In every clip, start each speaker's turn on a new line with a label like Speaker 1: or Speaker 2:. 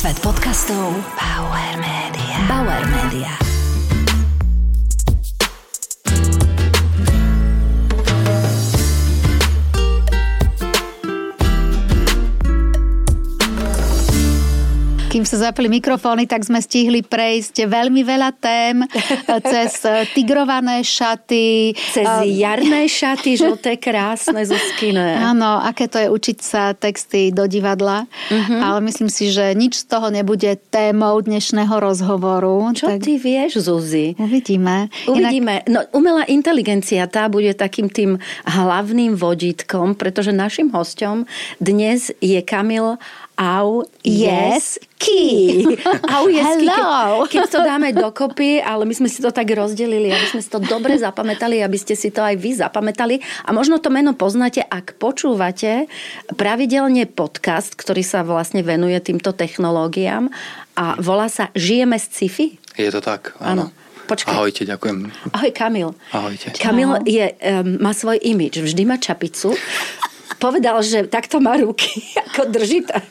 Speaker 1: Svet podcastov Bauer Media. Bauer Media.
Speaker 2: Kým sa zapli mikrofóny, tak sme stihli prejsť veľmi veľa tém cez tigrované šaty.
Speaker 3: Cez jarné šaty, žlté, krásne, Zuzkine.
Speaker 2: Áno, aké to je učiť sa texty do divadla. Ale myslím si, že nič z toho nebude témou dnešného rozhovoru.
Speaker 3: Čo ty vieš, Zuzi?
Speaker 2: Uvidíme.
Speaker 3: No, umelá inteligencia, tá bude takým tým hlavným vodítkom, pretože našim hosťom dnes je Kamil Aujeský. Keď to dáme dokopy, ale my sme si to tak rozdelili, aby sme si to dobre zapamätali, aby ste si to aj vy zapamätali. A možno to meno poznáte, ak počúvate pravidelne podcast, ktorý sa vlastne venuje týmto technológiám a volá sa Žijeme z sci-fi.
Speaker 4: Je to tak, áno.
Speaker 3: Počkaj.
Speaker 4: Ahojte, ďakujem.
Speaker 3: Ahoj, Kamil.
Speaker 4: Ahojte.
Speaker 3: Kamil má svoj imidž, vždy má čapicu. Povedal, že takto má ruky, ako drží tak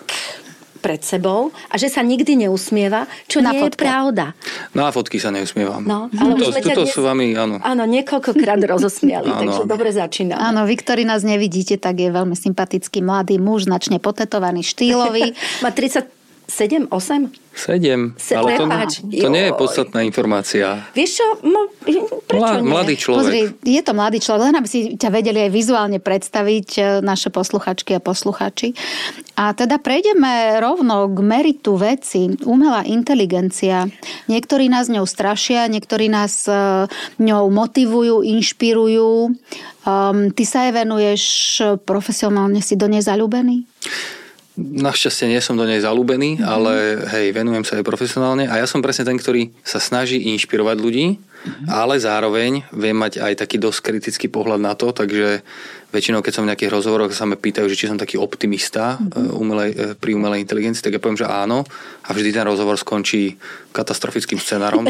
Speaker 3: pred sebou a že sa nikdy neusmieva, čo nie je pravda.
Speaker 4: Na fotky sa neusmievam.
Speaker 3: No, ale
Speaker 4: to sú vami, áno.
Speaker 3: Áno, niekoľkokrát rozosmiali, takže dobre začína.
Speaker 2: Áno, vy, ktorí nás nevidíte, tak je veľmi sympatický mladý muž, značne potetovaný, štýlový.
Speaker 3: Má 37, 8?
Speaker 4: 7, ale to nie je podstatná informácia.
Speaker 3: Vieš čo? Prečo nie?
Speaker 4: Mladý človek.
Speaker 2: Pozri, je to mladý človek, len aby si ťa vedeli aj vizuálne predstaviť naše posluchačky a posluchači. A teda prejdeme rovno k meritu veci. Umelá inteligencia. Niektorí nás ňou strašia, niektorí nás ňou motivujú, inšpirujú. Ty sa jej venuješ profesionálne, si do nej zaľúbený?
Speaker 4: Našťastie nie som do nej zaľúbený, ale hej, venujem sa aj profesionálne a ja som presne ten, ktorý sa snaží inšpirovať ľudí, ale zároveň viem mať aj taký dosť kritický pohľad na to, takže väčšinou, keď som v nejakých rozhovoroch sa ma pýtajú, že či som taký optimista pri umelej inteligencii, tak ja poviem, že áno a vždy ten rozhovor skončí katastrofickým scenárom,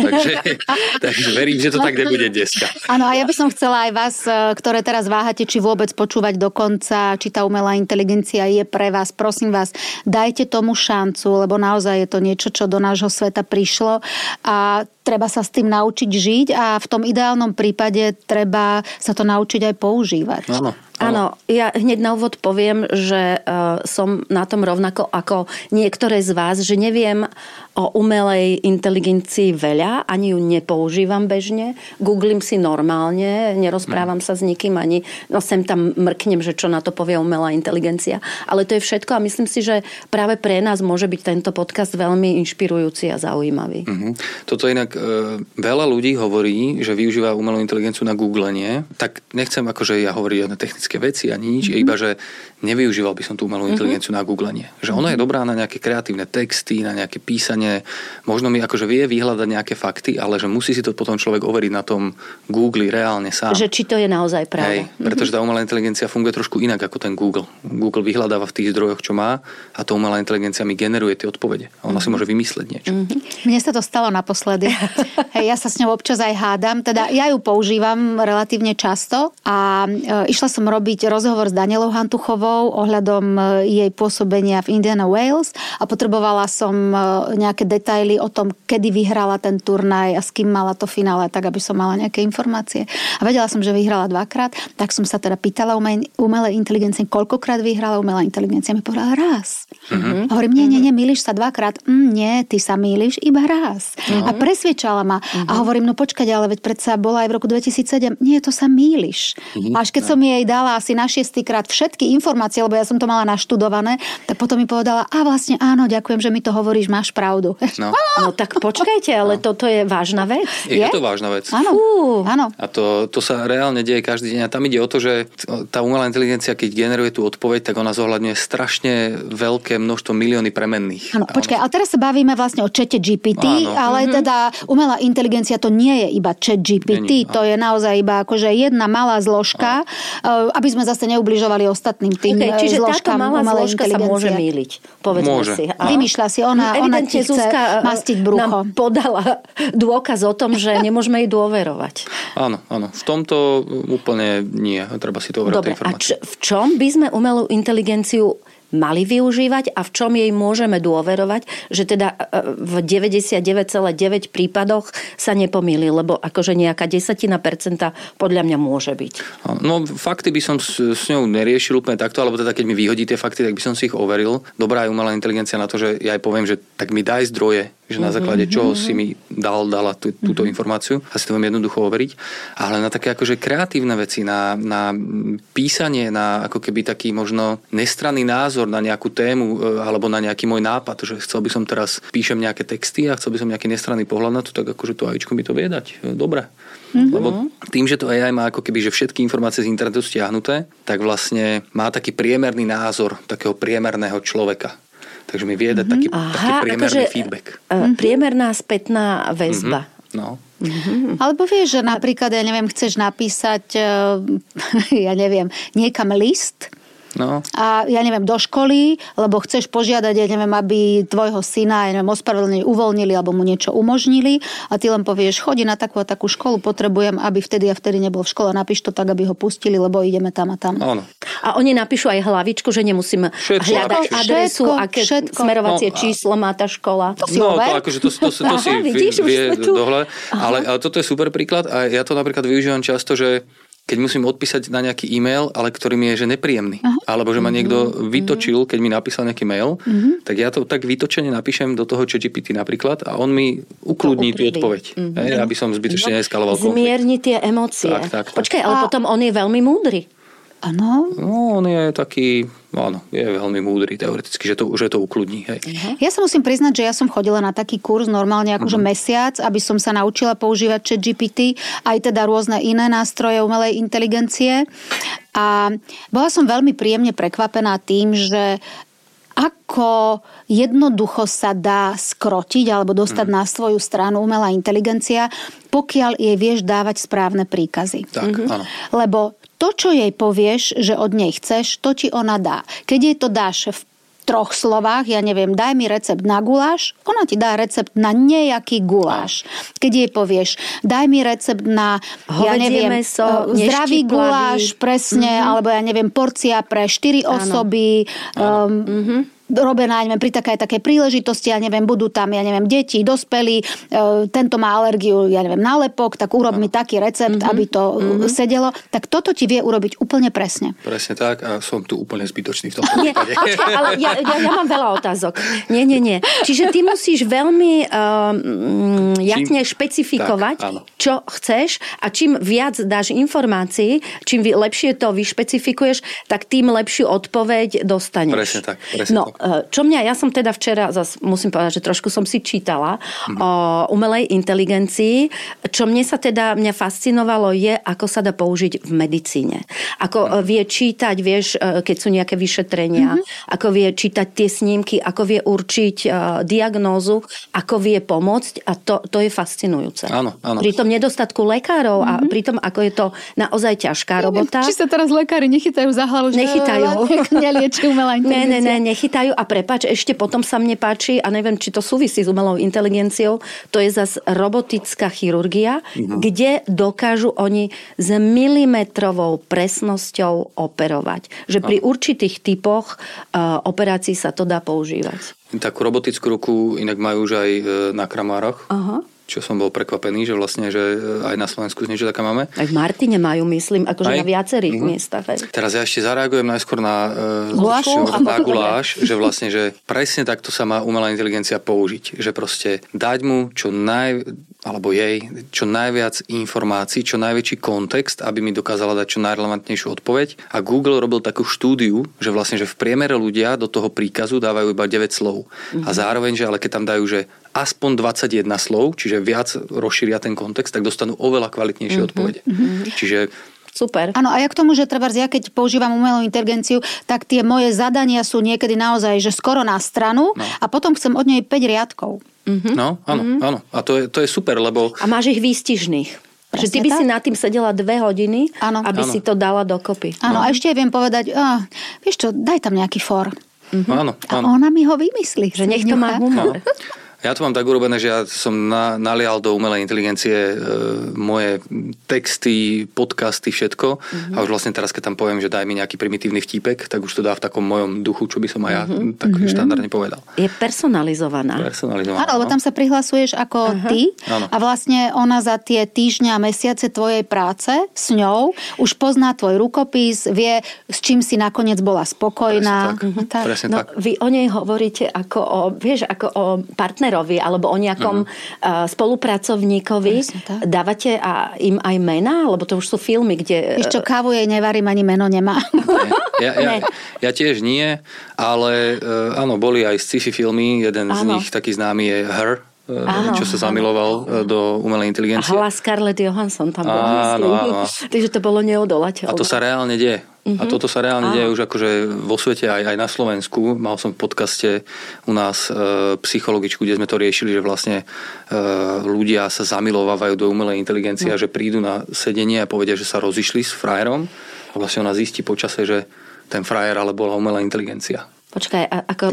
Speaker 4: takže verím, že to tak nebude dneska.
Speaker 2: Áno, a ja by som chcela aj vás, ktoré teraz váhate, či vôbec počúvať do konca, či tá umelá inteligencia je pre vás, prosím vás, dajte tomu šancu, lebo naozaj je to niečo, čo do nášho sveta prišlo a treba sa s tým naučiť žiť a v tom ideálnom prípade treba sa to naučiť aj používať.
Speaker 3: Áno, ja hneď na úvod poviem, že som na tom rovnako ako niektoré z vás, že neviem o umelej inteligencii veľa, ani ju nepoužívam bežne, googlím si normálne, nerozprávam sa s nikým, ani sem tam mrknem, že čo na to povie umelá inteligencia. Ale to je všetko a myslím si, že práve pre nás môže byť tento podcast veľmi inšpirujúci a zaujímavý.
Speaker 4: Toto inak veľa ľudí hovorí, že využíva umelú inteligenciu na googlenie, tak nechcem akože ja hovoriť o technické veci ani nič, iba že nevyužíval by som tú umelú inteligenciu na googlenie. Že ona je dobrá na nejaké kreatívne texty, na nejaké písanie, možno mi akože vie vyhľadať nejaké fakty, ale že musí si to potom človek overiť na tom Google reálne sám.
Speaker 3: Že či to je naozaj pravda.
Speaker 4: Pretože tá umelá inteligencia funguje trošku inak ako ten Google. Google vyhľadáva v tých zdrojoch, čo má a tá umelá inteligencia mi generuje tie odpovede. A ona si môže vymysleť niečo.
Speaker 2: Mne sa to stalo naposledy. Ja sa s ňou občas aj hádam. Teda ja ju používam relatívne často a išla som robiť rozhovor s Danielou Hantuchovou ohľadom jej pôsobenia v Indiana Wales a potrebovala som nejaké detaily o tom, kedy vyhrala ten turnaj a s kým mala to finále, tak aby som mala nejaké informácie. A vedela som, že vyhrala 2-krát, tak som sa teda pýtala umelej inteligencie, koľkokrát vyhrala. Umelá inteligencia mi povedala raz. A hovorím, nie, mýliš sa 2-krát. Nie, ty sa mýliš iba raz. A presviečala ma. A hovorím, no počkať, ale veď predsa bola aj v roku 2007. Nie, to sa mýliš. Až keď som jej dala asi na 6-krát všetky informácie, lebo ja som to mala naštudované, tak potom mi povedala, a vlastne áno, ďakujem, že mi to hovoríš, máš pravdu.
Speaker 3: No tak počkajte, ale toto je vážna vec.
Speaker 4: Je to vážna vec.
Speaker 2: Áno.
Speaker 4: A to sa reálne deje každý deň. A tam ide o to, že tá umelá inteligencia, keď generuje tú odpoveď, tak ona zohľadňuje strašne veľké množstvo milióny premenných.
Speaker 2: Áno, počkaj, ale teraz sa bavíme vlastne o chate GPT, ale teda umelá inteligencia to nie je iba chat GPT, to je naozaj iba akože jedna malá zložka, aby sme zase neubližovali ostatným tým
Speaker 3: čiže
Speaker 2: zložkám
Speaker 3: táto malá zložka sa môže mýliť, povedzme si.
Speaker 2: Vymýšľa si, ona ti chce mastiť brucho.
Speaker 3: Nám podala dôkaz o tom, že nemôžeme jej dôverovať.
Speaker 4: Áno. V tomto úplne nie. Treba si to overiť.
Speaker 3: Dobre, a v čom by sme umelú inteligenciu mali využívať a v čom jej môžeme dôverovať, že teda v 99,9 prípadoch sa nepomýli, lebo akože nejaká 10% podľa mňa môže byť.
Speaker 4: No fakty by som s ňou neriešil úplne takto, alebo teda keď mi vyhodí tie fakty, tak by som si ich overil. Dobrá je umelá inteligencia na to, že ja jej poviem, že tak mi daj zdroje, že na základe čoho si mi dala túto informáciu a si to viem jednoducho overiť. Ale na také akože kreatívne veci, na písanie, na ako keby taký možno nestranný názor na nejakú tému alebo na nejaký môj nápad, že chcel by som teraz píšem nejaké texty a chcel by som nejaký nestranný pohľad na to, tak akože to AIčko mi to vie dať. Dobre. Lebo tým, že to AI má ako keby, že všetky informácie z internetu stiahnuté, tak vlastne má taký priemerný názor takého priemerného človeka. Takže mi vie dať taký priemerný feedback.
Speaker 3: Priemerná spätná väzba.
Speaker 4: No.
Speaker 2: Alebo vieš, že napríklad, ja neviem, chceš napísať, ja neviem, niekam list,
Speaker 4: No.
Speaker 2: A ja neviem, do školy, lebo chceš požiadať, ja neviem, aby tvojho syna, ja neviem, ospravedlnili, uvoľnili alebo mu niečo umožnili a ty len povieš, chodí na takú a takú školu, potrebujem, aby vtedy a vtedy nebol v škole, napíš to tak, aby ho pustili, lebo ideme tam a tam.
Speaker 4: Áno.
Speaker 3: A oni napíšu aj hlavičku, že nemusím hľadať adresu, aké smerovacie číslo má tá škola.
Speaker 2: To si over.
Speaker 4: To si vie dohľad. Ale toto je super príklad a ja to napríklad využívam často, že keď musím odpísať na nejaký e-mail, ale ktorý mi je že nepríjemný. Alebo že ma niekto vytočil, keď mi napísal nejaký mail, tak ja to tak vytočene napíšem do toho ChatGPT napríklad a on mi ukludní tú odpoveď. Aby som zbytočne neskaloval konflikt.
Speaker 3: Zmierni tie emócie.
Speaker 4: Tak.
Speaker 3: Počkaj, ale potom on je veľmi múdry.
Speaker 2: Áno.
Speaker 4: No, on je taký, áno, je veľmi múdry teoreticky, že to ukludní. Hej.
Speaker 2: Ja sa musím priznať, že ja som chodila na taký kurz normálne akože mesiac, aby som sa naučila používať ChatGPT, aj teda rôzne iné nástroje umelej inteligencie. A bola som veľmi príjemne prekvapená tým, že ako jednoducho sa dá skrotiť alebo dostať na svoju stranu umelá inteligencia, pokiaľ jej vieš dávať správne príkazy.
Speaker 4: Tak, áno.
Speaker 2: Lebo to, čo jej povieš, že od nej chceš, to ti ona dá. Keď jej to dáš v 3 slovách, ja neviem, daj mi recept na guláš, ona ti dá recept na nejaký guláš. Keď jej povieš, daj mi recept na, ja neviem, zdravý guláš, presne, alebo ja neviem, porcia pre 4 osoby, robená, neviem, pri takej príležitosti, ja neviem, budú tam, ja neviem, deti, dospelí, tento má alergiu, ja neviem, na lepok, tak urob mi taký recept, aby to sedelo. Tak toto ti vie urobiť úplne presne.
Speaker 4: Presne tak a som tu úplne zbytočný v tomto prípade.
Speaker 3: Ale ja mám veľa otázok. Nie. Čiže ty musíš veľmi jasne špecifikovať, čo chceš a čím viac dáš informácií, čím lepšie to vyšpecifikuješ, tak tým lepšiu odpoveď dostaneš.
Speaker 4: Presne tak.
Speaker 3: Čo ja som teda včera, musím povedať, že trošku som si čítala o umelej inteligencii. Čo mňa fascinovalo je, ako sa dá použiť v medicíne. Ako vie čítať, vieš, keď sú nejaké vyšetrenia, ako vie čítať tie snímky, ako vie určiť diagnózu, ako vie pomôcť a to je fascinujúce.
Speaker 4: Áno.
Speaker 3: Pri tom nedostatku lekárov a pri tom, ako je to naozaj ťažká robota.
Speaker 2: Či sa teraz lekári nechytajú za hlavu, že nelieči umelá inteligencia.
Speaker 3: Ne, nechytajú. A prepáč, ešte potom sa mne páči, a neviem, či to súvisí s umelou inteligenciou, to je zase robotická chirurgia, kde dokážu oni s milimetrovou presnosťou operovať. Že pri určitých typoch operácií sa to dá používať.
Speaker 4: Takú robotickú ruku inak majú už aj na kramároch. Čo som bol prekvapený, že vlastne, že aj na Slovensku niečo také máme.
Speaker 3: Aj v Martine majú, myslím, akože na viacerých miestach. Aj.
Speaker 4: Teraz ja ešte zareagujem najskôr na guláš, že vlastne, že presne takto sa má umelá inteligencia použiť. Že proste dať mu alebo jej čo najviac informácií, čo najväčší kontext, aby mi dokázala dať čo najrelevantnejšiu odpoveď. A Google robil takú štúdiu, že vlastne, že v priemere ľudia do toho príkazu dávajú iba 9 slov. A zároveň, že ale keď tam dajú, že aspoň 21 slov, čiže viac rozšíria ten kontext, tak dostanú oveľa kvalitnejšie odpovede. Čiže
Speaker 3: super.
Speaker 2: Áno, a ja k tomu, že trebárs ja keď používam umelú inteligenciu, tak tie moje zadania sú niekedy naozaj, že skoro na stranu a potom chcem od nej 5 riadkov.
Speaker 4: No, áno. A to je super, lebo...
Speaker 3: A máš ich výstižných. Že ty by si nad tým sedela 2 hodiny, aby si to dala dokopy.
Speaker 2: Áno, a ešte viem povedať, vieš čo, daj tam nejaký for.
Speaker 4: Áno.
Speaker 2: A ona mi ho vymyslí.
Speaker 3: Že nech to má humor.
Speaker 4: Ja to mám tak urobené, že ja som nalial do umelej inteligencie moje texty, podcasty, všetko. A už vlastne teraz, keď tam poviem, že daj mi nejaký primitívny vtípek, tak už to dá v takom mojom duchu, čo by som aj ja tak štandardne povedal.
Speaker 3: Je personalizovaná.
Speaker 2: Áno, lebo tam sa prihlasuješ ako ty a vlastne ona za tie týždňa a mesiace tvojej práce s ňou už pozná tvoj rukopis, vie, s čím si nakoniec bola spokojná.
Speaker 4: Presne tak.
Speaker 3: Vy o nej hovoríte ako o partnerovi alebo o nejakom spolupracovníkovi. Dávate im aj mená? Lebo to už sú filmy, kde...
Speaker 2: Ešte kávu jej nevarím, ani meno nemá.
Speaker 4: Ja tiež nie, ale áno, boli aj sci-fi filmy. Jeden z nich taký známy je Her, čo sa zamiloval do umelej inteligencie.
Speaker 3: Hlas Scarlett Johansson tam bola, myslím. Takže to bolo neodolateľné.
Speaker 4: A to sa reálne deje. A toto sa reálne deje už akože vo svete aj na Slovensku. Mal som v podcaste u nás psychologičku, kde sme to riešili, že vlastne ľudia sa zamilovávajú do umelej inteligencie a že prídu na sedenie a povedia, že sa rozišli s frajerom a vlastne ona zistí počase, že ten frajer ale bola umelá inteligencia.
Speaker 3: Počkaj,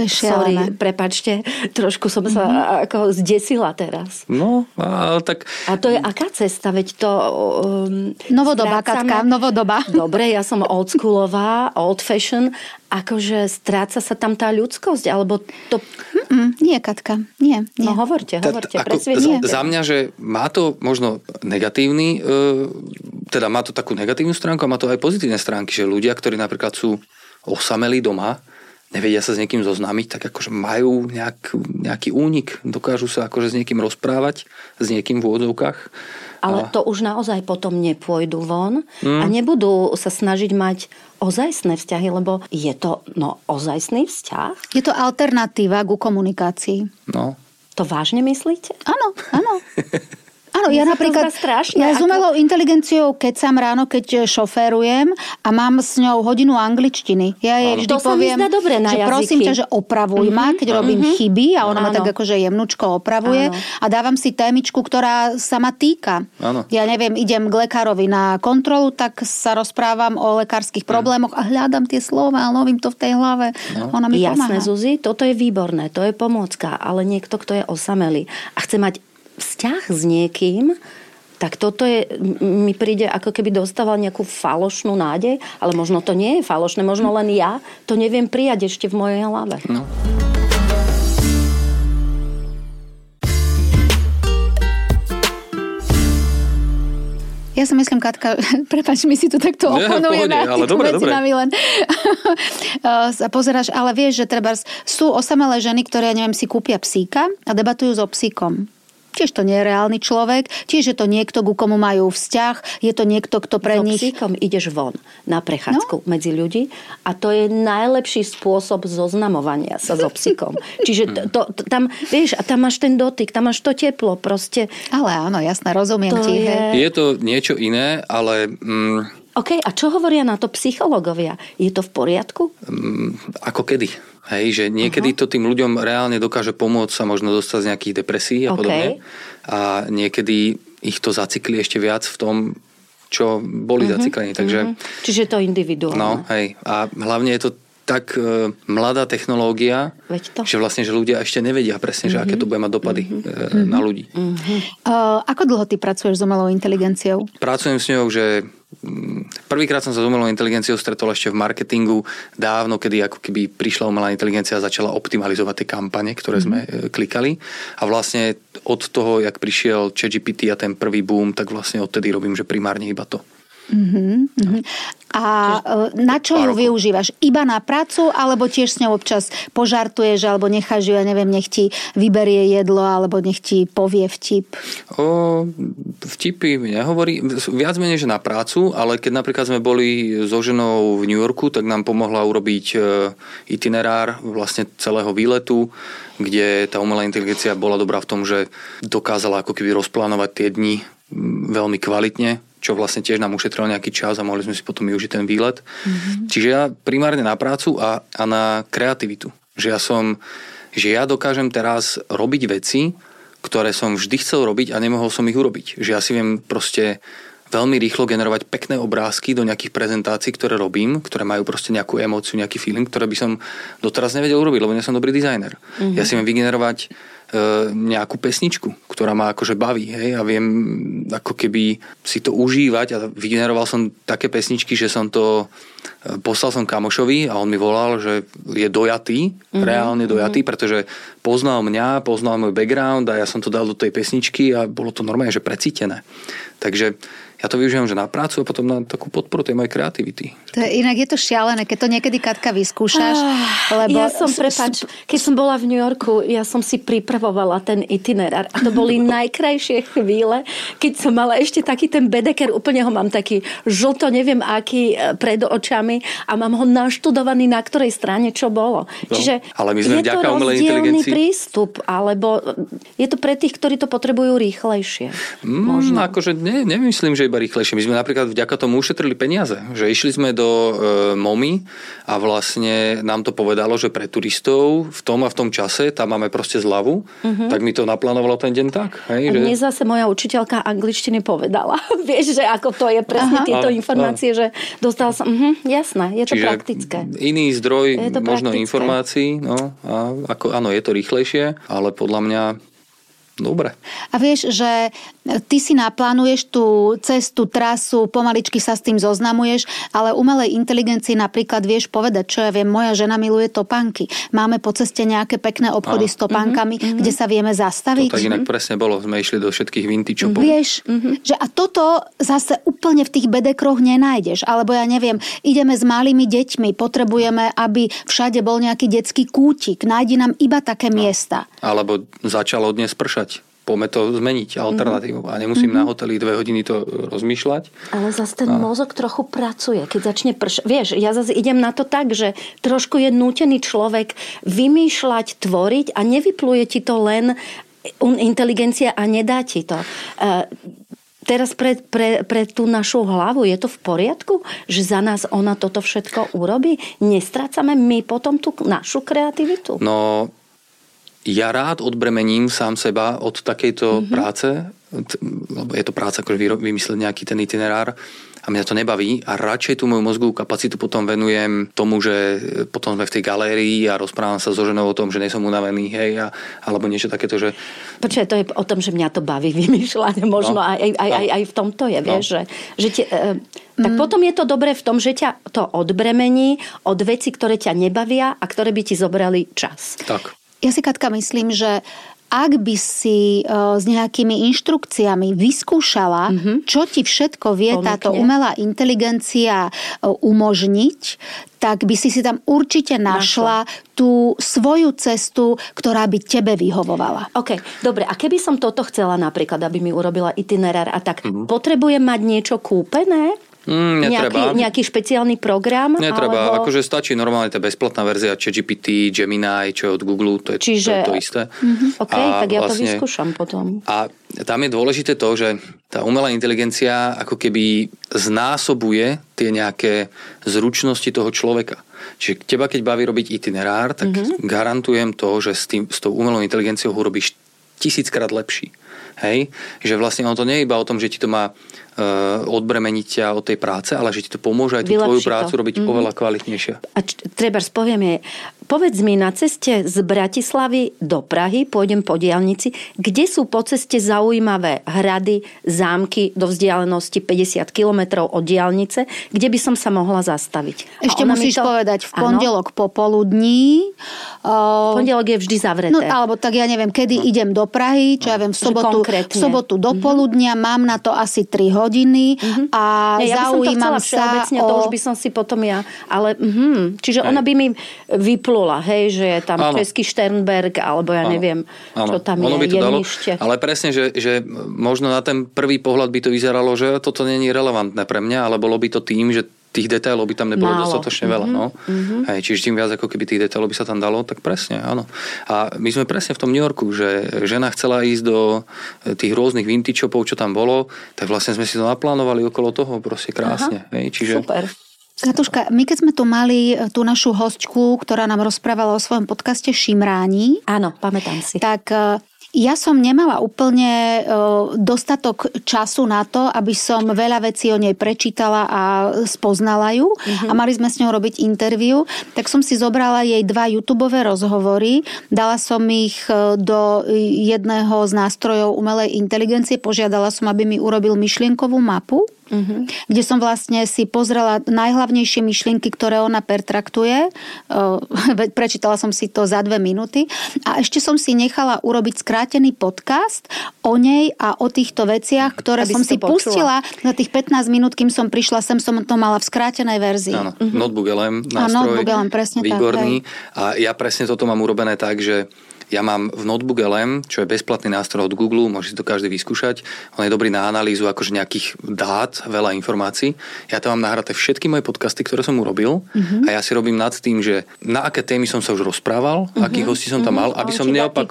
Speaker 3: prepáčte, trošku som sa ako zdesila teraz.
Speaker 4: No, tak...
Speaker 3: A to je aká cesta? Veď to...
Speaker 2: Novodoba, Katka, novodoba.
Speaker 3: Dobre, ja som oldschoolová, old fashion. Akože stráca sa tam tá ľudskosť, alebo to...
Speaker 2: Nie, Katka, nie.
Speaker 3: No hovorte, presvedčite.
Speaker 4: Za mňa, že má to možno negatívny, teda má to takú negatívnu stránku a má to aj pozitívne stránky, že ľudia, ktorí napríklad sú osamelí doma, nevedia sa s niekým zoznámiť, tak akože majú nejaký únik, dokážu sa akože s niekým rozprávať, s niekým v úvodzovkách.
Speaker 3: Ale to už naozaj potom nepôjdu von a nebudú sa snažiť mať ozajstné vzťahy, lebo je to ozajstný vzťah?
Speaker 2: Je to alternatíva ku komunikácii.
Speaker 4: No.
Speaker 3: To vážne myslíte?
Speaker 2: Áno. Áno, ja napríklad s umelou inteligenciou kecam ráno, keď šoférujem a mám s ňou hodinu angličtiny. Ja jej vždy poviem, že prosím ťa, že opravuj ma, keď robím chyby a ona ma tak akože jemnučko opravuje a dávam si témičku, ktorá sa ma týka.
Speaker 4: Áno.
Speaker 2: Ja neviem, idem k lekárovi na kontrolu, tak sa rozprávam o lekárskych problémoch a hľadám tie slova a lovím to v tej hlave. Ona mi pomáha.
Speaker 3: Jasné, Zuzi, toto je výborné, to je pomôcka, ale niekto, kto je osamelý a chce mať vzťah s niekým, tak toto mi príde ako keby dostával nejakú falošnú nádej, ale možno to nie je falošné, možno len ja to neviem prijať ešte v mojej hlave.
Speaker 4: No.
Speaker 2: Ja si myslím, Katka, prepáč, my si tu takto oponujeme.
Speaker 4: Ale dobre.
Speaker 2: Len sa pozeráš, ale vieš, že treba sú osamelé ženy, ktoré, neviem, si kúpia psíka a debatujú so psíkom. Tiež to nie je reálny človek, tiež je to niekto, ku komu majú vzťah, je to niekto, kto pre nich...
Speaker 3: So psíkom ideš von na prechádzku medzi ľudí a to je najlepší spôsob zoznamovania sa so psíkom. Čiže tam, vieš, a tam máš ten dotyk, tam máš to teplo, proste.
Speaker 2: Ale áno, jasné, rozumiem ti.
Speaker 4: Je to niečo iné, ale...
Speaker 3: OK, a čo hovoria na to psychológovia? Je to v poriadku?
Speaker 4: Ako kedy? Hej, že niekedy to tým ľuďom reálne dokáže pomôcť sa možno dostať z nejakých depresí a podobne. A niekedy ich to zacykli ešte viac v tom, čo boli zacyklení. Takže,
Speaker 3: čiže to individuálne.
Speaker 4: No, hej. A hlavne je to tak mladá technológia, že vlastne, že ľudia ešte nevedia presne, že aké to bude mať dopady na ľudí.
Speaker 2: Ako dlho ty pracuješ s umelou inteligenciou?
Speaker 4: Pracujem s ňou, že prvýkrát som sa s umelou inteligenciou stretol ešte v marketingu dávno, kedy ako keby prišla umelá inteligencia a začala optimalizovať tie kampane, ktoré sme klikali. A vlastne od toho, jak prišiel ChatGPT a ten prvý boom, tak vlastne odtedy robím, že primárne iba to.
Speaker 2: A na čo ju využívaš? Iba na prácu, alebo tiež s ňou občas požartuješ, alebo necháš ju, ja neviem, nech ti vyberie jedlo, alebo nech ti povie vtip?
Speaker 4: Vtipy mi nehovorí. Viac menej, že na prácu, ale keď napríklad sme boli so ženou v New Yorku, tak nám pomohla urobiť itinerár vlastne celého výletu, kde tá umelá inteligencia bola dobrá v tom, že dokázala ako keby rozplánovať tie dni veľmi kvalitne, čo vlastne tiež nám ušetrilo nejaký čas a mohli sme si potom využiť ten výlet. Čiže ja primárne na prácu a na kreativitu. Že ja dokážem teraz robiť veci, ktoré som vždy chcel robiť a nemohol som ich urobiť. Že ja si viem proste veľmi rýchlo generovať pekné obrázky do nejakých prezentácií, ktoré robím, ktoré majú proste nejakú emóciu, nejaký feeling, ktoré by som doteraz nevedel urobiť, lebo nie som dobrý dizajner. Ja si viem vygenerovať nejakú pesničku, ktorá ma akože baví, hej, a viem ako keby si to užívať a vygeneroval som také pesničky, že som to poslal som kamošovi a on mi volal, že je dojatý, reálne dojatý, pretože poznal mňa, poznal môj background a ja som to dal do tej pesničky a bolo to normálne, že precítené. Takže ja to využívam, že na prácu a potom na takú podporu tej mojej kreativity.
Speaker 2: Inak je to šialené, keď to niekedy, Katka, vyskúšaš. Lebo
Speaker 3: ja som, prepáč, keď som bola v New Yorku, ja som si pripravovala ten itinerár a to boli najkrajšie chvíle, keď som mala ešte taký ten Bedeker, úplne ho mám taký žlto, neviem aký, pred očami a mám ho naštudovaný, na ktorej strane čo bolo.
Speaker 4: No,
Speaker 3: čiže
Speaker 4: ale my sme
Speaker 3: je to
Speaker 4: vďaka umelej inteligencii
Speaker 3: prístup, alebo je to pre tých, ktorí to potrebujú rýchlejšie. Možno.
Speaker 4: Akože nemyslím, že iba rýchlejšie. My sme napríklad vďaka tomu ušetrili peniaze. Že išli sme do MoMI a vlastne nám to povedalo, že pre turistov v tom a v tom čase tam máme proste zľavu, tak mi to naplánovalo ten deň tak. Hej, že...
Speaker 3: Mne zase moja učiteľka angličtiny povedala. Vieš, že ako to je presne tieto informácie, že dostala som, jasné, je to praktické.
Speaker 4: Iný zdroj možno informácií, no, a ako, áno, je to rýchlejšie, ale podľa mňa dobre.
Speaker 2: A vieš, že ty si naplánuješ tú cestu, trasu, pomaličky sa s tým zoznamuješ, ale umelej inteligencii napríklad vieš povedať, čo ja viem, moja žena miluje topánky. Máme po ceste nejaké pekné obchody s topánkami, kde sa vieme zastaviť.
Speaker 4: To tak inak presne bolo. Sme išli do všetkých vintage shopov.
Speaker 2: Vieš, že a toto zase úplne v tých bedekroch nenájdeš. Alebo ja neviem, ideme s malými deťmi, potrebujeme, aby všade bol nejaký detský kútik. Nájdi nám iba také miesta.
Speaker 4: Alebo začalo dnes pršať. Poďme to zmeniť alternatívu. A nemusím na hoteli 2 hodiny to rozmýšľať.
Speaker 3: Ale zase ten mozog trochu pracuje, keď začne pršať. Vieš, ja zase idem na to tak, že trošku je nútený človek vymýšľať, tvoriť a nevypluje ti to len inteligencia a nedá ti to. Teraz pre tú našu hlavu je to v poriadku, že za nás ona toto všetko urobí? Nestrácame my potom tú našu kreativitu?
Speaker 4: No, ja rád odbremením sám seba od takejto práce, lebo je to práca, akože vymyslieť nejaký ten itinerár a mňa to nebaví a radšej tú moju mozgovú kapacitu potom venujem tomu, že potom sme v tej galérii a rozprávam sa so ženou o tom, že nie som unavený, hej, alebo niečo takéto, že...
Speaker 3: Počkaj, to je o tom, že mňa to baví vymýšľať, možno aj v tomto je, vieš, že tak potom je to dobré v tom, že ťa to odbremení od vecí, ktoré ťa nebavia a ktoré by ti zobrali čas.
Speaker 4: Tak.
Speaker 2: Ja si, Katka, myslím, že ak by si s nejakými inštrukciami vyskúšala, čo ti všetko vie táto umelá inteligencia umožniť, tak by si tam určite našla tú svoju cestu, ktorá by tebe vyhovovala.
Speaker 3: OK, dobre. A keby som toto chcela napríklad, aby mi urobila itinerár a tak, potrebujem mať niečo kúpené?
Speaker 4: Netreba.
Speaker 3: Nejaký špeciálny program?
Speaker 4: Netreba,
Speaker 3: alebo...
Speaker 4: akože stačí normálne tá bezplatná verzia ChatGPT, Gemini, čo je od Google, to je to isté.
Speaker 3: OK, tak ja to vyskúšam potom.
Speaker 4: A tam je dôležité to, že tá umelá inteligencia ako keby znásobuje tie nejaké zručnosti toho človeka. Čiže teba, keď baví robiť itinerár, tak garantujem to, že s tou umelou inteligenciou ho robíš 1000-krát lepší. Hej? Že vlastne ono to nie je iba o tom, že ti to má odbremeniť ťa od tej práce, ale že ti to pomôže aj tú tvoju prácu robiť oveľa kvalitnejšie. A
Speaker 3: trebárs poviem jej, povedz mi, na ceste z Bratislavy do Prahy, pôjdem po diaľnici, kde sú po ceste zaujímavé hrady, zámky do vzdialenosti 50 kilometrov od diaľnice, kde by som sa mohla zastaviť.
Speaker 2: Ešte musíš povedať v pondelok popoludní.
Speaker 3: Pondelok je vždy zavreté.
Speaker 2: No, alebo tak ja neviem, kedy idem do Prahy, čo ja viem, v sobotu do poludnia, mám na to asi 3 hodiny a zaujímam sa
Speaker 3: to už by som si potom ale čiže ona by mi vyplula, hej, že je tam český Šternberg, alebo ja neviem, čo tam je, Jemnište.
Speaker 4: Ale presne, že možno na ten prvý pohľad by to vyzeralo, že toto nie je relevantné pre mňa, ale bolo by to tým, že tých detailov by tam nebolo dostatočne veľa. Hej, čiže tým viac, ako keby tých detailov by sa tam dalo, tak presne, áno. A my sme presne v tom New Yorku, že žena chcela ísť do tých rôznych vintage shopov, čo tam bolo, tak vlastne sme si to naplánovali okolo toho, proste krásne. Hej, čiže...
Speaker 3: Super.
Speaker 2: Katuška, my keď sme tu mali tú našu hostku, ktorá nám rozprávala o svojom podcaste Šimráni.
Speaker 3: Áno, pamätám si.
Speaker 2: Tak Ja som nemala úplne dostatok času na to, aby som veľa vecí o nej prečítala a spoznala ju. A mali sme s ňou robiť interview. Tak som si zobrala jej 2 YouTubeové rozhovory. Dala som ich do jedného z nástrojov umelej inteligencie. Požiadala som, aby mi urobil myšlienkovú mapu, kde som vlastne si pozrela najhlavnejšie myšlienky, ktoré ona pertraktuje. Prečítala som si to za 2 minúty. A ešte som si nechala urobiť skrátený podcast o nej a o týchto veciach, ktoré som si pustila na tých 15 minút, kým som prišla sem, som to mala v skrátenej verzii.
Speaker 4: Áno, Notebook LM, nástroj,
Speaker 2: Notebook LM, presne
Speaker 4: výborný.
Speaker 2: Tak,
Speaker 4: a ja presne toto mám urobené tak, že ja mám v Notebook LM, čo je bezplatný nástroj od Google, môže si to každý vyskúšať. On je dobrý na analýzu akože nejakých dát, veľa informácií. Ja tam mám nahraté všetky moje podcasty, ktoré som urobil a ja si robím nad tým, že na aké témy som sa už rozprával, akých hostí som tam mal, aby som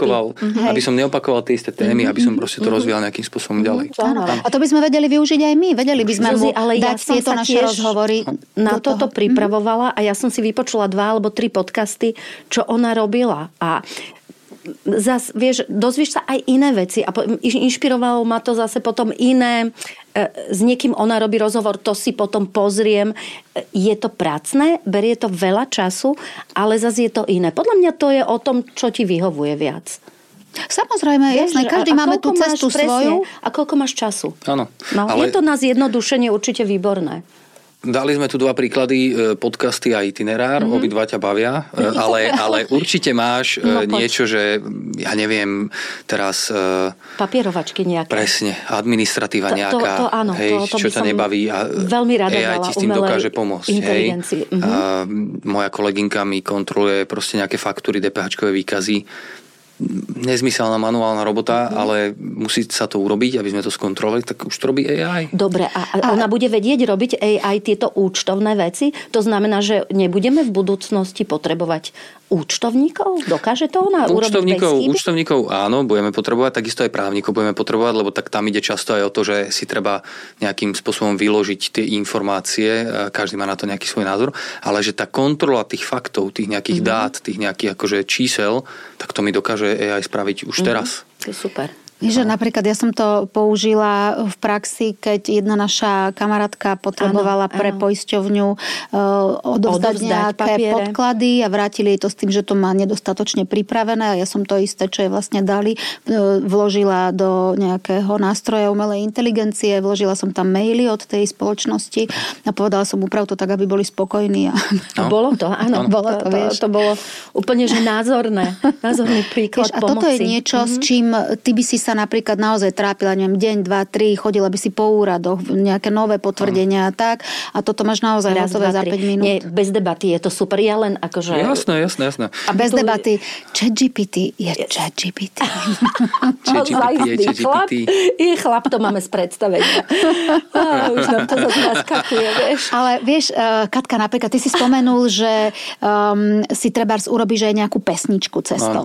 Speaker 4: neopakoval tie isté témy, aby som proste to rozvíjal nejakým spôsobom ďalej.
Speaker 2: A to by sme vedeli využiť aj my. Vedeli by sme mu dať tieto naše rozhovory.
Speaker 3: Na toto pripravovala a ja som si vypočula 2 alebo 3 podcasty, čo ona robila. A zas, vieš, dozvieš sa aj iné veci a inšpirovalo ma to zase potom iné. S niekým ona robí rozhovor, to si potom pozriem. Je to pracné, berie to veľa času, ale zase je to iné. Podľa mňa to je o tom, čo ti vyhovuje viac.
Speaker 2: Samozrejme, jasné, každý máme tú cestu svoju.
Speaker 3: A koľko máš času?
Speaker 4: Áno.
Speaker 3: No, ale je to na zjednodušenie určite výborné.
Speaker 4: Dali sme tu 2 príklady, podcasty a itinerár, obidva ťa bavia, ale určite máš niečo, že ja neviem, teraz...
Speaker 3: Papierovačky nejaké.
Speaker 4: Presne, administratíva nejaká,
Speaker 3: áno, to
Speaker 4: čo ťa nebaví a
Speaker 3: veľmi rada
Speaker 4: AI ti s tým dokáže pomôcť. Hej. Moja kolegynka mi kontroluje proste nejaké faktúry, DPH-čkové výkazy. Nezmyselná manuálna robota, ale musí sa to urobiť, aby sme to skontrolovali, tak už to robí AI.
Speaker 3: Dobre, a ona bude vedieť robiť AI tieto účtovné veci? To znamená, že nebudeme v budúcnosti potrebovať účtovníkov? Dokáže to ona urobiť bez chyby?
Speaker 4: Účtovníkov áno, budeme potrebovať, takisto aj právnikov budeme potrebovať, lebo tak tam ide často aj o to, že si treba nejakým spôsobom vyložiť tie informácie, každý má na to nejaký svoj názor, ale že tá kontrola tých faktov, tých nejakých dát, tých nejakých akože čísel, tak to mi dokáže AI spraviť už teraz.
Speaker 3: To je super.
Speaker 2: Že napríklad ja som to použila v praxi, keď jedna naša kamarátka potrebovala pre poisťovňu odovzdať nejaké podklady a vrátili jej to s tým, že to má nedostatočne pripravené a ja som to isté, čo jej vlastne dali, vložila do nejakého nástroja umelej inteligencie, vložila som tam maily od tej spoločnosti a povedala som uprav to tak, aby boli spokojní.
Speaker 3: A bolo to, áno. Bolo to, to bolo úplne, že názorný príklad pomoci.
Speaker 2: A toto je niečo, s čím ty by si sa napríklad naozaj trápila, neviem, deň, 2, 3, chodila by si po úradoch, nejaké nové potvrdenia a tak. A toto máš naozaj hotové za 5 minút.
Speaker 3: Nie, bez debaty je to super. Ja len akože...
Speaker 4: Jasné.
Speaker 2: A bez debaty. ChatGPT je ChatGPT.
Speaker 4: ChatGPT je ChatGPT.
Speaker 3: Je chlap, to máme z predstavenia. Už nám to zase naskakuje, vieš.
Speaker 2: Ale vieš, Katka, napríklad, ty si spomenul, že si trebárs urobíš aj nejakú pesničku cestou.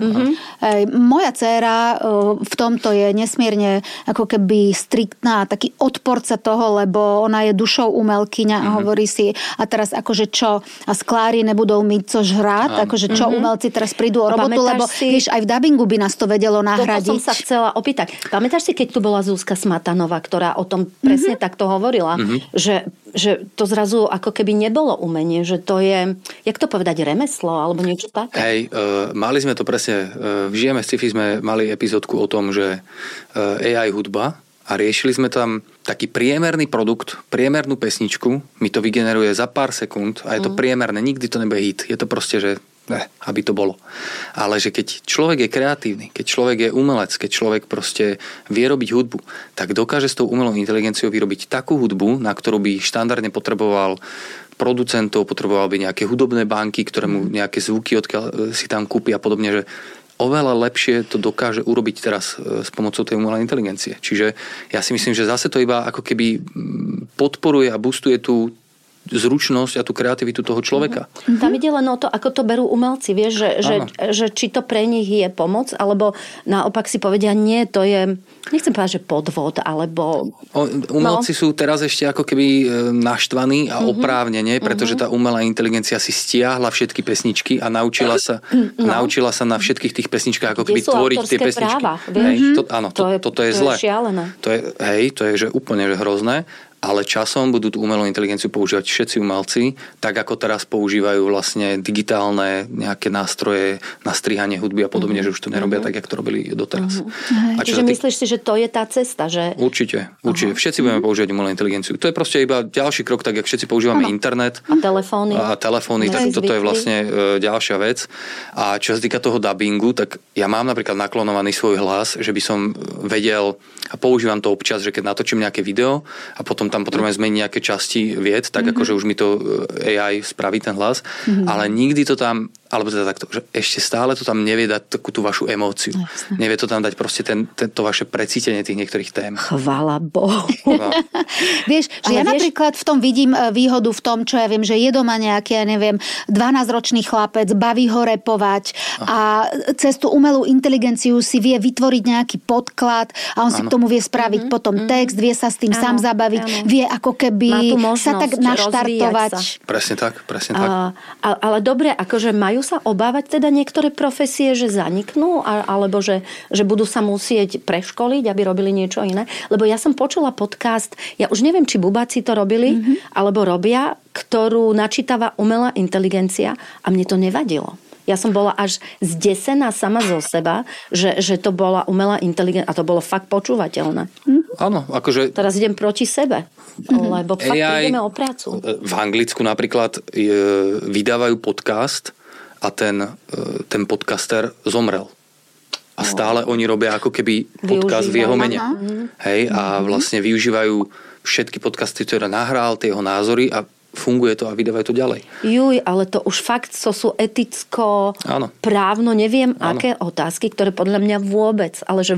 Speaker 2: Moja dcéra v tomto je nesmierne ako keby striktná, taký odporca toho, lebo ona je dušou umelkyňa a hovorí si, a teraz akože čo, a sklári nebudú mať co žrát, akože čo umelci teraz prídu o robotu, lebo vieš, aj v dabingu by nás to vedelo nahradiť.
Speaker 3: Toto som sa chcela opýtať. Pamätáš si, keď tu bola Zuzka Smatanová, ktorá o tom presne takto hovorila, že to zrazu ako keby nebolo umenie, že to je, jak to povedať, remeslo, alebo niečo také?
Speaker 4: Hej, mali sme to presne, v Žijeme sci-fi sme mali epizódku o tom, že AI hudba a riešili sme tam taký priemerný produkt, priemernú pesničku, mi to vygeneruje za pár sekúnd a je to priemerné, nikdy to nebude hit. Je to proste, že aby to bolo. Ale že keď človek je kreatívny, keď človek je umelec, keď človek proste vie robiť hudbu, tak dokáže s tou umelou inteligenciou vyrobiť takú hudbu, na ktorú by štandardne potreboval producentov, potreboval by nejaké hudobné banky, ktoré mu nejaké zvuky odkiaľ si tam kúpi a podobne, že oveľa lepšie to dokáže urobiť teraz s pomocou tej umelej inteligencie. Čiže ja si myslím, že zase to iba ako keby podporuje a boostuje tú zručnosť a tú kreativitu toho človeka.
Speaker 3: Tam ide len o to, ako to berú umelci. Vieš, že či to pre nich je pomoc, alebo naopak si povedia, nie, to je, nechcem povedať, že podvod, alebo...
Speaker 4: Umelci sú teraz ešte ako keby naštvaní a oprávnene, pretože tá umelá inteligencia si stiahla všetky pesničky a naučila sa na všetkých tých pesničkách ako keby tvoriť tie pesničky.
Speaker 3: Práva,
Speaker 4: toto je zlé.
Speaker 3: Šialené.
Speaker 4: To je že úplne že hrozné. Ale časom budú tú umelú inteligenciu používať všetci umelci, tak ako teraz používajú vlastne digitálne nejaké nástroje na strihanie hudby a podobne, že už to nerobia tak, jak to robili doteraz.
Speaker 3: Čiže myslíš si, že to je tá cesta? Že...
Speaker 4: Určite. Všetci budeme používať umelú inteligenciu. To je proste iba ďalší krok, tak jak všetci používame internet
Speaker 3: a telefóny,
Speaker 4: tak toto je vlastne ďalšia vec. A čo sa týka toho dabingu, tak ja mám napríklad naklonovaný svoj hlas, že by som vedel a používam to občas, že keď natočím nejaké video a potom tam potrebujeme zmeniť nejaké časti vied, tak akože už mi to AI spraví ten hlas, ale nikdy to tam, alebo teda takto, že ešte stále to tam nevie dať takú tú vašu emóciu. Nevie to tam dať proste to vaše precítenie tých niektorých tém.
Speaker 3: Chvála Bohu.
Speaker 4: No.
Speaker 2: Vieš, že ja napríklad v tom vidím výhodu v tom, čo ja viem, že je doma nejaký, ja neviem, 12-ročný chlapec, baví ho repovať a cez tú umelú inteligenciu si vie vytvoriť nejaký podklad a on si k tomu vie spraviť potom text, vie sa s tým sám zabaviť, vie ako keby sa tak naštartovať.
Speaker 4: Presne tak.
Speaker 3: Ale dobre, akože majú sa obávať teda niektoré profesie, že zaniknú, alebo že budú sa musieť preškoliť, aby robili niečo iné? Lebo ja som počula podcast, ja už neviem, či bubáci to robili, alebo robia, ktorú načítava umelá inteligencia a mne to nevadilo. Ja som bola až zdesená sama zo seba, že to bola umelá inteligencia a to bolo fakt počúvateľné.
Speaker 4: Áno, akože...
Speaker 3: Teraz idem proti sebe, lebo fakt ideme o prácu.
Speaker 4: V Anglicku napríklad vydávajú podcast a ten podcaster zomrel. A stále oni robia ako keby podcast v jeho mene. Hej, a vlastne využívajú všetky podcasty, ktoré nahral, tie jeho názory a funguje to a vydávajú to ďalej.
Speaker 3: Juj, ale to už fakt sú eticko, právno, neviem, aké otázky, ktoré podľa mňa vôbec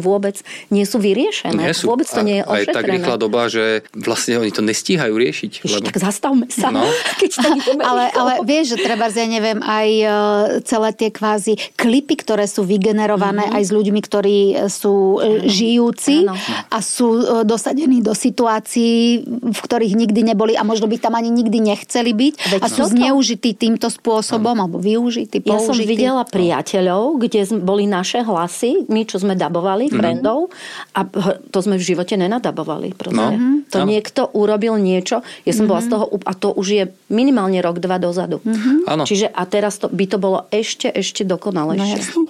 Speaker 3: nie sú vyriešené.
Speaker 4: Nie sú.
Speaker 3: Vôbec to nie je ošetrené.
Speaker 4: A je tak rýchla doba, že vlastne oni to nestíhajú riešiť.
Speaker 3: Tak zastavme sa. No. Keď tak
Speaker 2: ale vieš, že treba, ja neviem, aj celé tie kvázi klipy, ktoré sú vygenerované aj s ľuďmi, ktorí sú žijúci a sú dosadení do situácií, v ktorých nikdy neboli a možno by tam ani nikdy nechceli byť a sú zneužití týmto spôsobom alebo využití, použití. Ja som videla priateľov, kde boli naše hlasy, my, čo sme dabovali, friendov, a to sme v živote nenadabovali. To niekto urobil niečo, ja som bola z toho, a to už je minimálne rok, 2 dozadu. Čiže a teraz by to bolo ešte dokonalejšie.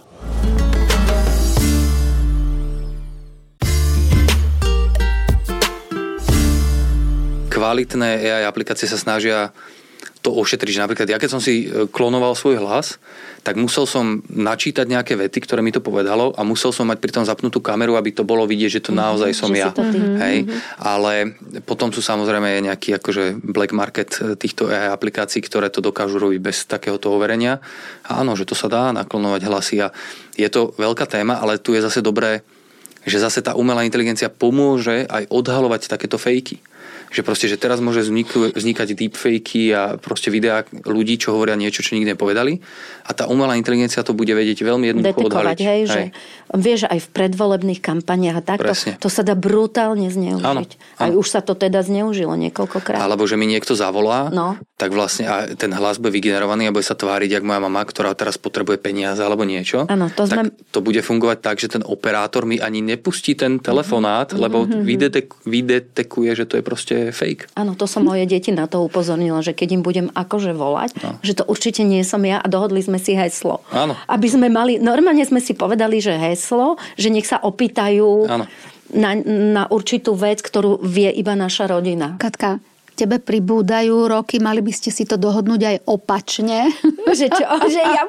Speaker 4: Kvalitné AI aplikácie sa snažia to ošetriť. Napríklad ja, keď som si klonoval svoj hlas, tak musel som načítať nejaké vety, ktoré mi to povedalo a musel som mať pri tom zapnutú kameru, aby to bolo vidieť, že to naozaj som ja. Hej. Ale potom sú samozrejme nejaký akože black market týchto AI aplikácií, ktoré to dokážu robiť bez takéhoto overenia. A áno, že to sa dá naklonovať hlasy a je to veľká téma, ale tu je zase dobré, že zase tá umelá inteligencia pomôže aj odhalovať takéto fejky. Že proste, že teraz môže vznikať deepfakey a proste videá ľudí, čo hovoria niečo, čo nikdy nepovedali. A tá umelá inteligencia to bude vedieť veľmi jednoducho odhaliť.
Speaker 3: Hej, že vieš, aj v predvolebných kampaniách a takto, to sa dá brutálne zneužiť. Aj už sa to teda zneužilo niekoľkokrát.
Speaker 4: Alebo že mi niekto zavolá, tak vlastne a ten hlas bude vygenerovaný a bude sa tváriť, jak moja mama, ktorá teraz potrebuje peniaze alebo niečo. To bude fungovať tak, že ten operátor mi ani nepustí ten telefonát, lebo vydetekuje, že to je proste fake.
Speaker 3: Áno, to som moje deti na to upozornila, že keď im budem akože volať, že to určite nie som ja a dohodli sme si heslo.
Speaker 4: Áno.
Speaker 3: Aby sme mali, normálne sme si povedali, že heslo, že nech sa opýtajú na určitú vec, ktorú vie iba naša rodina.
Speaker 2: Katka, tebe pribúdajú roky, mali by ste si to dohodnúť aj opačne.
Speaker 3: Že čo? Že ja...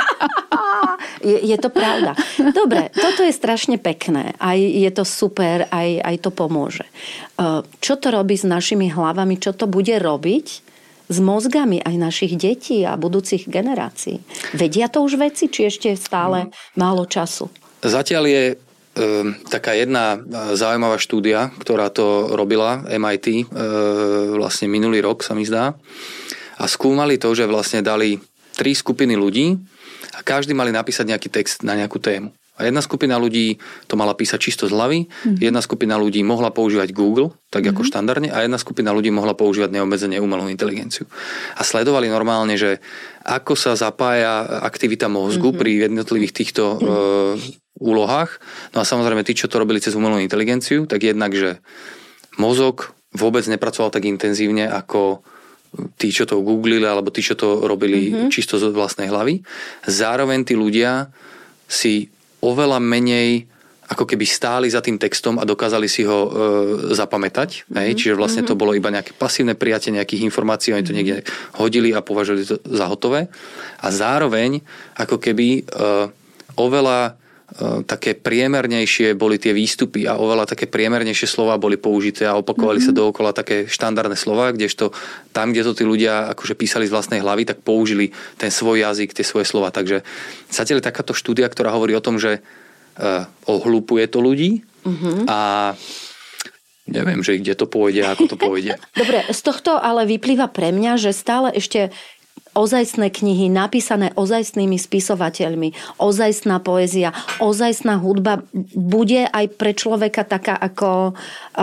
Speaker 3: Je to pravda. Dobre, toto je strašne pekné. Aj je to super, aj to pomôže. Čo to robí s našimi hlavami? Čo to bude robiť s mozgami aj našich detí a budúcich generácií? Vedia to už veci, či ešte stále málo času?
Speaker 4: Zatiaľ je taká jedna zaujímavá štúdia, ktorá to robila, MIT, vlastne minulý rok sa mi zdá, a skúmali to, že vlastne dali 3 skupiny ľudí a každý mali napísať nejaký text na nejakú tému. A jedna skupina ľudí to mala písať čisto z hlavy, jedna skupina ľudí mohla používať Google, tak ako štandardne, a jedna skupina ľudí mohla používať neobmedzene umelú inteligenciu. A sledovali normálne, že ako sa zapája aktivita mozgu pri jednotlivých týchto úlohách. No a samozrejme, tí, čo to robili cez umelú inteligenciu, tak jednak, že mozog vôbec nepracoval tak intenzívne ako tí, čo to googlili, alebo tí, čo to robili čisto z vlastnej hlavy. Zároveň tí ľudia si oveľa menej ako keby stáli za tým textom a dokázali si ho zapamätať. Čiže vlastne to bolo iba nejaké pasívne prijatie nejakých informácií, oni to niekde hodili a považovali to za hotové. A zároveň ako keby oveľa také priemernejšie boli tie výstupy a oveľa také priemernejšie slova boli použité a opakovali sa dookola také štandardné slova, kdežto tam, kde to tí ľudia akože písali z vlastnej hlavy, tak použili ten svoj jazyk, tie svoje slova. Takže zatiaľ je takáto štúdia, ktorá hovorí o tom, že ohľupuje to ľudí a neviem, že kde to pôjde, ako to pôjde.
Speaker 3: Dobre, z tohto ale vyplýva pre mňa, že stále ešte ozajstné knihy, napísané ozajstnými spisovateľmi, ozajstná poézia, ozajstná hudba bude aj pre človeka taká ako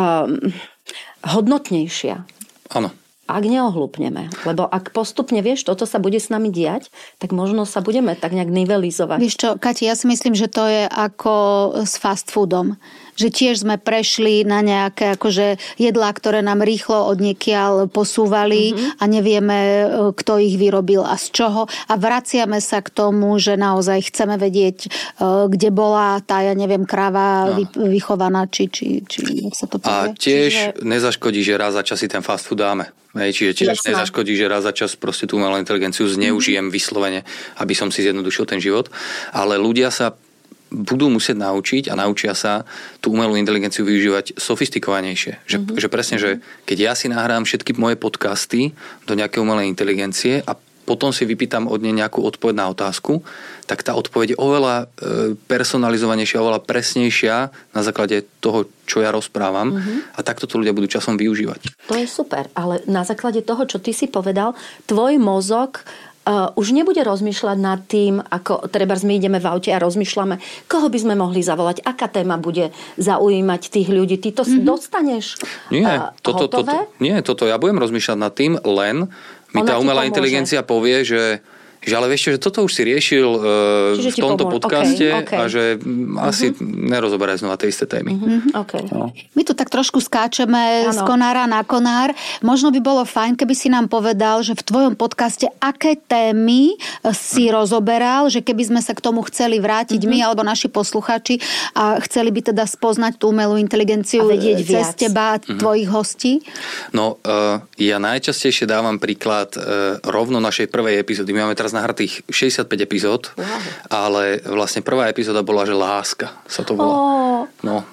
Speaker 3: hodnotnejšia.
Speaker 4: Áno.
Speaker 3: Ak neohlúpneme. Lebo ak postupne, vieš, toto sa bude s nami diať, tak možno sa budeme tak nejak nivelizovať.
Speaker 2: Vieš čo, Kati, ja si myslím, že to je ako s fast foodom. Že tiež sme prešli na nejaké akože jedlá, ktoré nám rýchlo odniekiaľ posúvali a nevieme, kto ich vyrobil a z čoho. A vraciame sa k tomu, že naozaj chceme vedieť, kde bola tá, ja neviem, kráva vychovaná, či jak sa to povie.
Speaker 4: A tiež nezaškodí, že raz za čas si ten fast food dáme. Čiže tiež nezaškodí, že raz za čas proste tú umelú inteligenciu zneužijem vyslovene, aby som si zjednodušil ten život. Ale ľudia sa budú musieť naučiť a naučia sa tú umelú inteligenciu využívať sofistikovanejšie. Že presne, že keď ja si nahrám všetky moje podcasty do nejakej umelej inteligencie a potom si vypýtam od nej nejakú odpoveď na otázku, tak tá odpoveď je oveľa personalizovanejšia, oveľa presnejšia na základe toho, čo ja rozprávam a takto to ľudia budú časom využívať.
Speaker 3: To je super, ale na základe toho, čo ty si povedal, tvoj mozog už nebude rozmýšľať nad tým, ako trebárs my ideme v aute a rozmýšľame, koho by sme mohli zavolať, aká téma bude zaujímať tých ľudí. Ty to dostaneš hotové?
Speaker 4: Toto ja budem rozmýšľať nad tým, len mi tá umelá inteligencia povie, že ale vieš čo, že toto už si riešil v tomto podcaste a že asi nerozoberaj znova tie isté témy.
Speaker 2: No. My tu tak trošku skáčeme z konára na konár. Možno by bolo fajn, keby si nám povedal, že v tvojom podcaste aké témy si rozoberal, že keby sme sa k tomu chceli vrátiť my alebo naši posluchači a chceli by teda spoznať tú umelú inteligenciu cez teba a tvojich hostí.
Speaker 4: No, ja najčastejšie dávam príklad rovno našej prvej epizódy. My máme teraz nahratých 65 epizód, ale vlastne prvá epizóda bola, že láska sa to volá. No,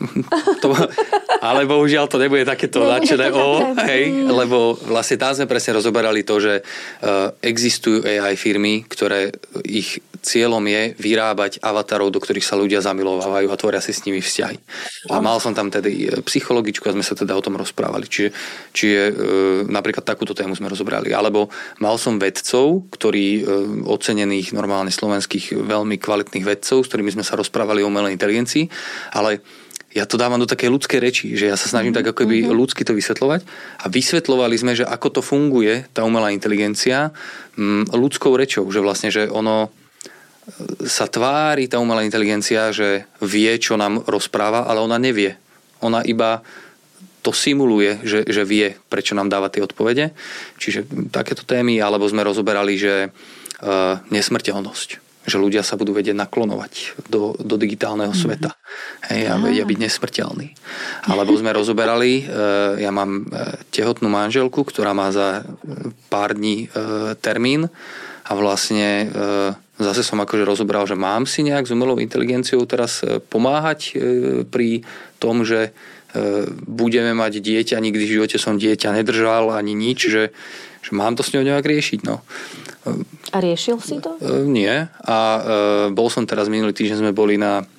Speaker 4: ale bohužiaľ to nebude takéto nadšené lebo vlastne tam sme presne rozoberali to, že existujú AI firmy, ktoré ich cieľom je vyrábať avatarov, do ktorých sa ľudia zamilovávajú a tvoria si s nimi vzťahy. A mal som tam tedy psychologičku a sme sa teda o tom rozprávali. Čiže napríklad takúto tému sme rozobrali. Alebo mal som vedcov, ktorí ocenených normálne slovenských veľmi kvalitných vedcov, s ktorými sme sa rozprávali o umelej inteligencii, ale ja to dávam do takej ľudskej reči, že ja sa snažím tak ako by ľudsky to vysvetľovať a vysvetľovali sme, že ako to funguje, tá umelá inteligencia ľudskou rečou, že vlastne, že ono sa tvári tá umelá inteligencia, že vie, čo nám rozpráva, ale ona nevie. Ona iba to simuluje, že vie, prečo nám dáva tie odpovede. Čiže takéto témy, alebo sme rozoberali, že nesmrteľnosť. Že ľudia sa budú vedieť naklonovať do digitálneho sveta. A vedia byť nesmrteľní. Alebo sme rozoberali, ja mám tehotnú manželku, ktorá má za pár dní termín a vlastne zase som akože rozoberal, že mám si nejak s umelou inteligenciou teraz pomáhať pri tom, že budeme mať dieťa, nikdy v živote som dieťa nedržal ani nič, že mám to s ňou nejak riešiť. No.
Speaker 3: A riešil si to?
Speaker 4: Nie. A bol som teraz minulý týždeň, sme boli na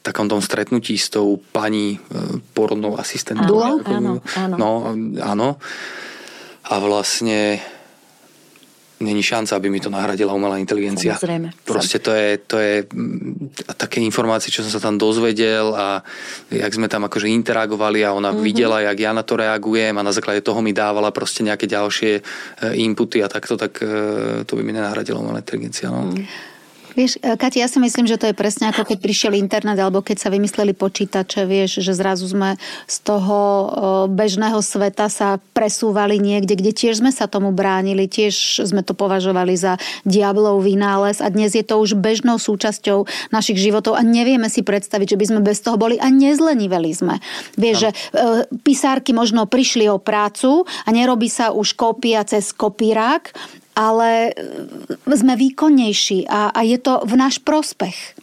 Speaker 4: takom tom stretnutí s tou pani porodnou asistentkou.
Speaker 3: Áno.
Speaker 4: No, áno. A vlastne není šanca, aby mi to nahradila umelá inteligencia.
Speaker 3: Samozrejme.
Speaker 4: Proste to je také informácie, čo som sa tam dozvedel a jak sme tam akože interagovali a ona videla, jak ja na to reagujem a na základe toho mi dávala proste nejaké ďalšie inputy a takto, tak to by mi nenahradila umelá inteligencia. No.
Speaker 2: Vieš, Kati, ja si myslím, že to je presne ako keď prišiel internet, alebo keď sa vymysleli počítače, vieš, že zrazu sme z toho bežného sveta sa presúvali niekde, kde tiež sme sa tomu bránili, tiež sme to považovali za diablov vynález a dnes je to už bežnou súčasťou našich životov a nevieme si predstaviť, že by sme bez toho boli a nezleniveli sme. Vieš, že pisárky možno prišli o prácu a nerobí sa už kópia cez kopírák, ale sme výkonnejší a je to v náš prospech.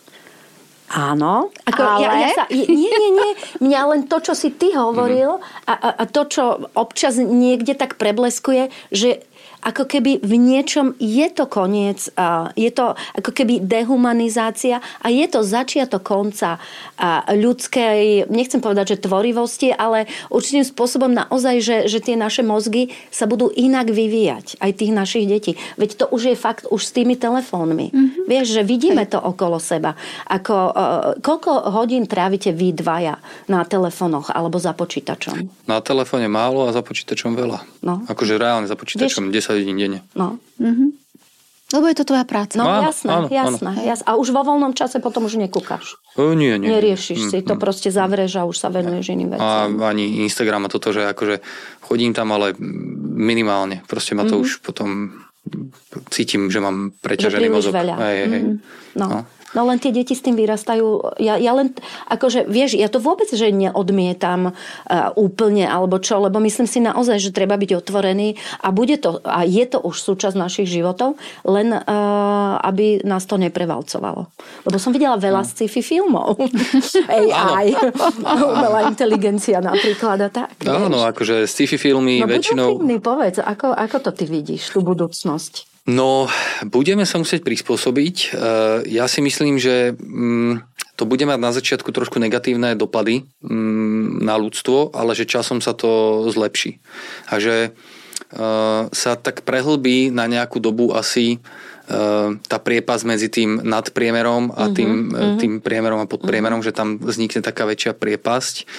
Speaker 3: Áno.
Speaker 2: Ale?
Speaker 3: Nie. Mňa len to, čo si ty hovoril a to, čo občas niekde tak prebleskuje, že ako keby v niečom je to koniec, je to ako keby dehumanizácia a je to začiatok konca ľudskej, nechcem povedať, že tvorivosti, ale určitým spôsobom naozaj, že tie naše mozgy sa budú inak vyvíjať, aj tých našich detí. Veď to už je fakt už s tými telefónmi. Vieš, že vidíme to okolo seba. Koľko hodín trávite vy dvaja na telefónoch alebo za počítačom?
Speaker 4: Na telefóne málo a za počítačom veľa.
Speaker 3: No.
Speaker 4: Akože reálne za počítačom 10 hodín denne.
Speaker 3: No.
Speaker 2: Lebo je to tvoja práca.
Speaker 3: No
Speaker 4: áno,
Speaker 3: jasné. A už vo voľnom čase potom už nekúkaš.
Speaker 4: Nie.
Speaker 3: Neriešiš si, to proste zavrieš a už sa venuješ iným veciam.
Speaker 4: A ani Instagram a toto, že akože chodím tam, ale minimálne. Proste ma to už potom cítim, že mám preťažený mozog.
Speaker 3: Veľa.
Speaker 4: Hej.
Speaker 3: No len tie deti s tým vyrastajú. Ja len, akože, vieš, ja to vôbec, že neodmietam úplne, alebo čo, lebo myslím si naozaj, že treba byť otvorený a je to už súčasť našich životov, len aby nás to neprevalcovalo. Lebo som videla veľa sci-fi filmov. AI, umelá inteligencia napríklad a tak.
Speaker 4: Áno, akože sci-fi filmy väčšinou...
Speaker 3: No buď povedz, ako to ty vidíš, tú budúcnosť?
Speaker 4: No, budeme sa musieť prispôsobiť. Ja si myslím, že to bude mať na začiatku trošku negatívne dopady na ľudstvo, ale že časom sa to zlepší. A že sa tak prehlbí na nejakú dobu asi tá priepas medzi tým nadpriemerom a tým priemerom a podpriemerom, že tam vznikne taká väčšia priepasť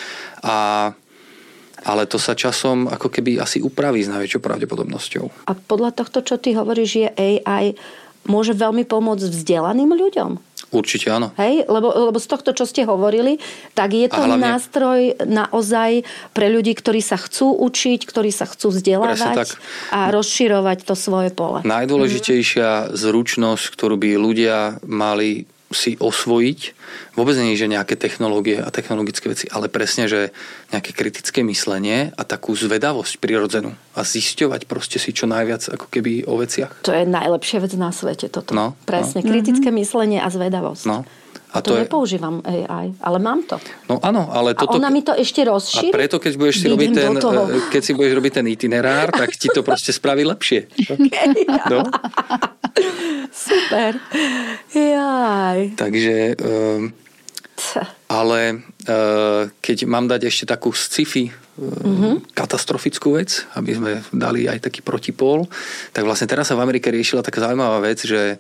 Speaker 4: ale to sa časom ako keby asi upraví s najväčšou pravdepodobnosťou.
Speaker 3: A podľa tohto, čo ty hovoríš, je AI môže veľmi pomôcť vzdelaným ľuďom?
Speaker 4: Určite áno.
Speaker 3: Hej? Lebo z tohto, čo ste hovorili, tak je to nástroj naozaj pre ľudí, ktorí sa chcú učiť, ktorí sa chcú vzdelávať a rozširovať to svoje pole.
Speaker 4: Najdôležitejšia zručnosť, ktorú by ľudia mali si osvojiť, vôbec nie je, že nejaké technológie a technologické veci, ale presne, že nejaké kritické myslenie a takú zvedavosť prirodzenú a zisťovať proste si čo najviac ako keby o veciach.
Speaker 3: To je najlepšia vec na svete toto.
Speaker 4: No,
Speaker 3: presne, kritické myslenie a zvedavosť.
Speaker 4: No.
Speaker 3: A to nepoužívam AI, ale mám to.
Speaker 4: No áno, ale toto...
Speaker 3: A ona mi to ešte rozšíri?
Speaker 4: A preto, keď si budeš robiť ten itinerár, tak ti to proste spraví lepšie. No?
Speaker 3: Super. Jaj.
Speaker 4: Takže... ale keď mám dať ešte takú sci-fi katastrofickú vec, aby sme dali aj taký protipól, tak vlastne teraz sa v Amerike riešila taká zaujímavá vec, že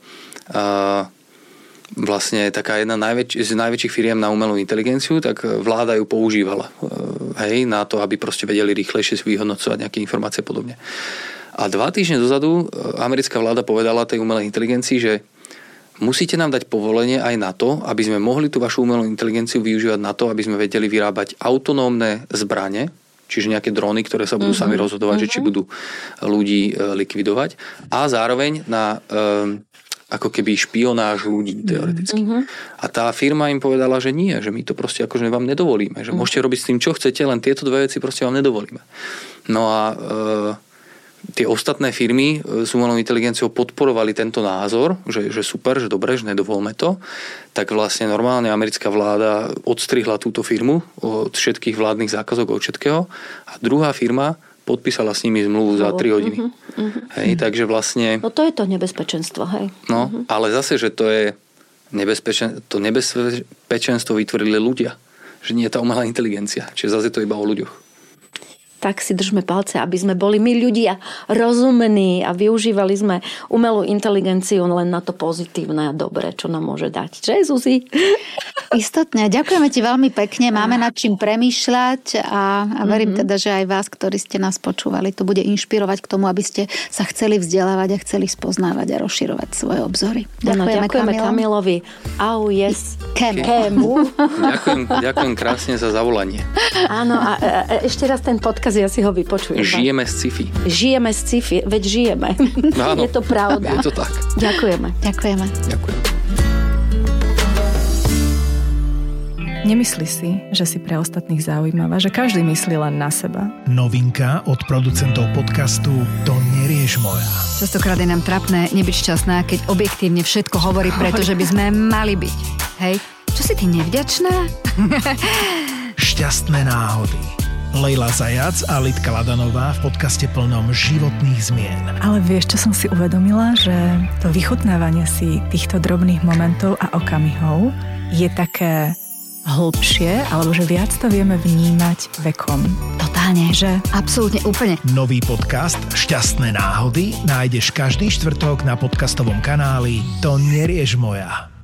Speaker 4: vlastne taká jedna z najväčších firiem na umelú inteligenciu, tak vláda ju používala na to, aby proste vedeli rýchlejšie si vyhodnocovať nejaké informácie a podobne. A 2 týždne dozadu americká vláda povedala tej umelej inteligencii, že musíte nám dať povolenie aj na to, aby sme mohli tú vašu umelú inteligenciu využívať na to, aby sme vedeli vyrábať autonómne zbrane, čiže nejaké dróny, ktoré sa budú sami rozhodovať, že či budú ľudí likvidovať, a zároveň na ako keby špionáž ľudí teoreticky. A tá firma im povedala, že nie, že my to proste akože vám nedovolíme, že môžete robiť s tým, čo chcete, len tieto 2 veci proste vám nedovolíme. No a tie ostatné firmy s umelou inteligenciou podporovali tento názor, že super, že dobre, že nedovolme to, tak vlastne normálne americká vláda odstrihla túto firmu od všetkých vládnych zákazok, od všetkého, a druhá firma podpísala s nimi zmluvu za 3 hodiny. Hej, takže vlastne...
Speaker 3: No to je to nebezpečenstvo, hej.
Speaker 4: No, ale zase, že to je to nebezpečenstvo vytvorili ľudia. Že nie je tá umelá inteligencia. Čiže zase je to iba o ľuďoch.
Speaker 3: Tak si držme palce, aby sme boli my ľudia rozumní a využívali sme umelú inteligenciu len na to pozitívne a dobré, čo nám môže dať. Že, Zuzi?
Speaker 2: Istotne. Ďakujeme ti veľmi pekne. Máme nad čím premýšľať a verím teda, že aj vás, ktorí ste nás počúvali, to bude inšpirovať k tomu, aby ste sa chceli vzdelávať a chceli spoznávať a rozširovať svoje obzory.
Speaker 3: Ďakujeme Kamilovi. Au, yes. Kému.
Speaker 4: Ďakujem krásne za zavolanie.
Speaker 3: Áno, a ešte raz ten podcast, ja si ho vypočujem.
Speaker 4: Žijeme z sci-fi.
Speaker 3: Žijeme z sci-fi, veď žijeme.
Speaker 4: Áno,
Speaker 3: je to pravda.
Speaker 4: Je to tak.
Speaker 3: Ďakujeme.
Speaker 2: Ďakujem.
Speaker 5: Nemyslí si, že si pre ostatných zaujímavá, že každý myslí len na seba.
Speaker 6: Novinka od producentov podcastu To nerieš moja.
Speaker 7: Častokrát je nám trapné nebyť šťastná, keď objektívne všetko hovorí, pretože by sme mali byť. Hej, čo si ty nevďačná?
Speaker 6: Šťastné náhody. Lejla Zajac a Lidka Ladanová v podcaste plnom životných zmien.
Speaker 5: Ale vieš, čo som si uvedomila? Že to vychutnávanie si týchto drobných momentov a okamihov je také hlbšie, alebo že viac to vieme vnímať vekom.
Speaker 7: Totálne, že? Absolútne, úplne.
Speaker 6: Nový podcast Šťastné náhody nájdeš každý štvrtok na podcastovom kanáli To nerieš moja.